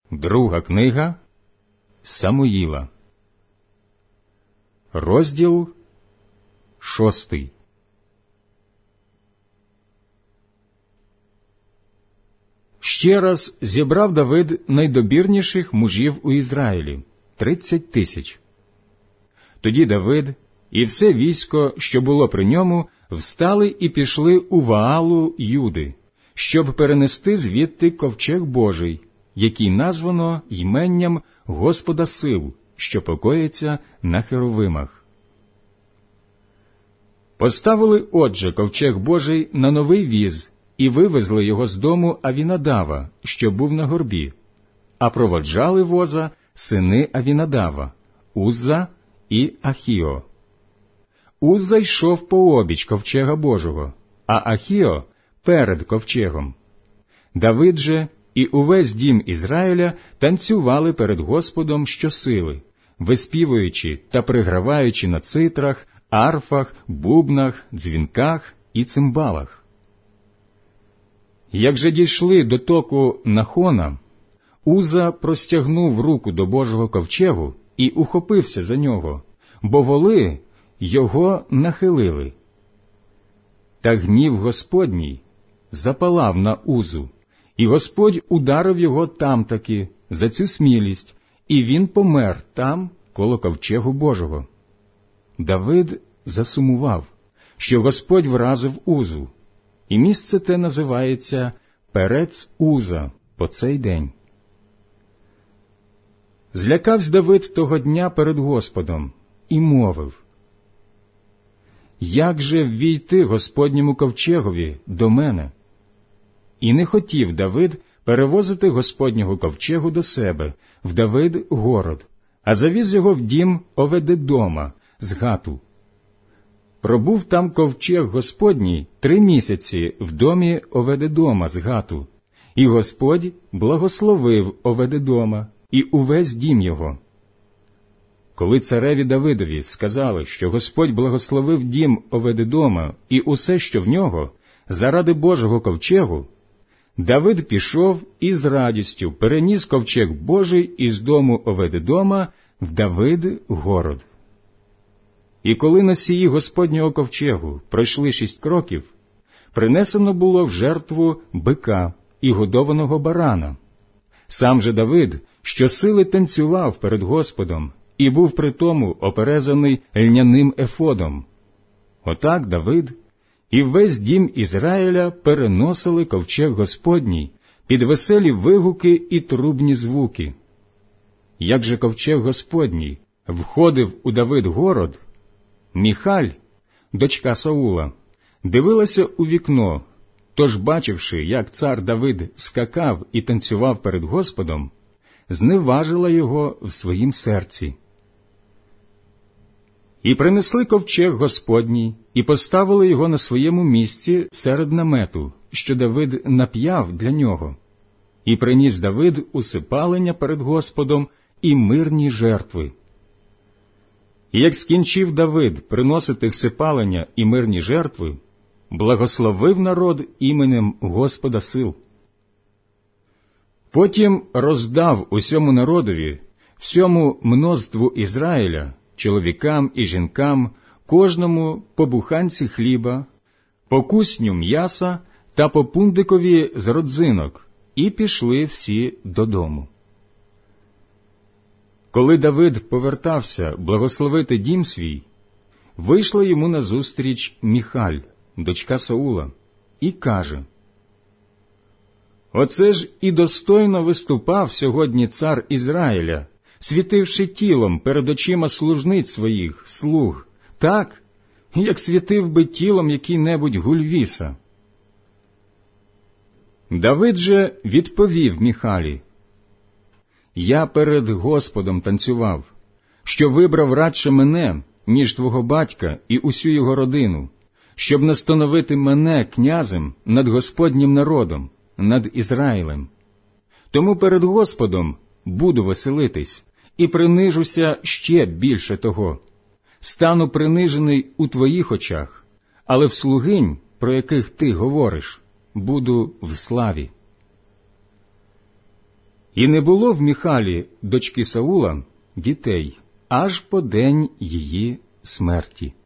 Друга книга Самуїла, розділ 6. Ще раз зібрав Давид найдобірніших мужів у Ізраїлі – 30 000. Тоді Давид і все військо, що було при ньому, встали і пішли у Ваалу Юди, щоб перенести звідти ковчег Божий, який названо йменням Господа сил, що покоїться на херовимах. Поставили, отже, ковчег Божий на новий віз і вивезли його з дому Авінадава, що був на горбі, а проводжали воза сини Авінадава – Узза і Ахіо. Узза йшов пообіч ковчега Божого, а Ахіо – перед ковчегом. Давид же і увесь дім Ізраїля танцювали перед Господом щосили, виспівуючи та приграваючи на цитрах, арфах, бубнах, дзвінках і цимбалах. Як же дійшли до току Нахона, Узза простягнув руку до Божого ковчегу і ухопився за нього, бо воли його нахилили. Та гнів Господній запалав на Узу, і Господь ударив його там-таки за цю смілість, і він помер там, коло ковчегу Божого. Давид засумував, що Господь вразив Узу, і місце те називається Перец Уза по цей день. Злякавсь Давид того дня перед Господом і мовив: «Як же ввійти Господньому ковчегові до мене?» І не хотів Давид перевозити Господнього ковчегу до себе в Давид-город, а завіз його в дім Оведедома з Гату. Пробув там ковчег Господній 3 місяці в домі Оведедома з Гату, і Господь благословив Оведедома і увесь дім його. Коли цареві Давидові сказали, що Господь благословив дім Оведедома і усе, що в нього, заради Божого ковчегу, Давид пішов і з радістю переніс ковчег Божий із дому Оведедома в Давид-город. І коли носії Господнього ковчегу пройшли 6 кроків, принесено було в жертву бика і годованого барана. Сам же Давид щосили танцював перед Господом і був при тому оперезаний льняним ефодом. Отак Давид і весь дім Ізраїля переносили ковчег Господній під веселі вигуки і трубні звуки. Як же ковчег Господній входив у Давид-город, Міхаль, дочка Саула, дивилася у вікно, тож, бачивши, як цар Давид скакав і танцював перед Господом, зневажила його в своїм серці. І принесли ковчег Господній, і поставили його на своєму місці серед намету, що Давид нап'яв для нього. І приніс Давид усипалення перед Господом і мирні жертви. І як скінчив Давид приносити всипалення і мирні жертви, благословив народ іменем Господа сил. Потім роздав усьому народові, всьому множеству Ізраїля, чоловікам і жінкам, кожному по буханці хліба, по кусню м'яса та по пундикові з родзинок, і пішли всі додому. Коли Давид повертався благословити дім свій, вийшла йому назустріч Міхаль, дочка Саула, і каже: «Оце ж і достойно виступав сьогодні цар Ізраїля, світивши тілом перед очима служниць своїх, слуг, так, як світив би тілом який-небудь Гульвіса». Давид же відповів Міхалі: «Я перед Господом танцював, що вибрав радше мене, ніж твого батька і усю його родину, щоб настановити мене князем над Господнім народом, над Ізраїлем. Тому перед Господом буду веселитись і принижуся ще більше того. Стану принижений у твоїх очах, але в слугинь, про яких ти говориш, буду в славі». І не було в Міхалі, дочки Саула, дітей, аж по день її смерті.